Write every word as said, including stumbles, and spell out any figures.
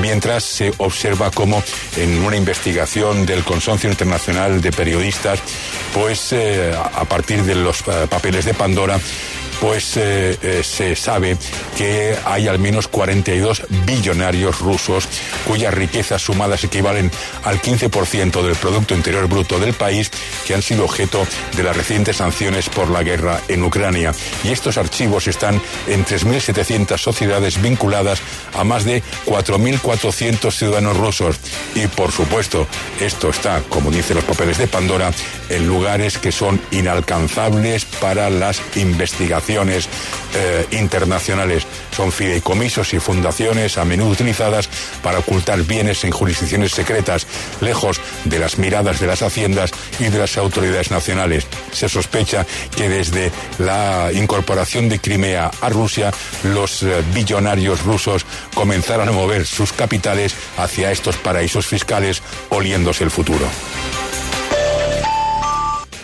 mientras se observa cómo en una investigación del Consorcio Internacional de Periodistas, pues eh, a partir de los eh, papeles de Pandora, pues eh, eh, se sabe que hay al menos cuarenta y dos billonarios rusos cuyas riquezas sumadas equivalen al quince por ciento del Producto Interior Bruto del país, que han sido objeto de las recientes sanciones por la guerra en Ucrania. Y estos archivos están en tres mil setecientas sociedades vinculadas a más de cuatro mil cuatrocientos ciudadanos rusos. Y por supuesto, esto está, como dicen los papeles de Pandora, en lugares que son inalcanzables para las investigaciones eh, internacionales. Son fideicomisos y fundaciones a menudo utilizadas para ocultar bienes en jurisdicciones secretas, lejos de las miradas de las haciendas y de las autoridades nacionales. Se sospecha que desde la incorporación de Crimea a Rusia, los eh, billonarios rusos comenzaron a mover sus capitales hacia estos paraísos fiscales, oliéndose el futuro.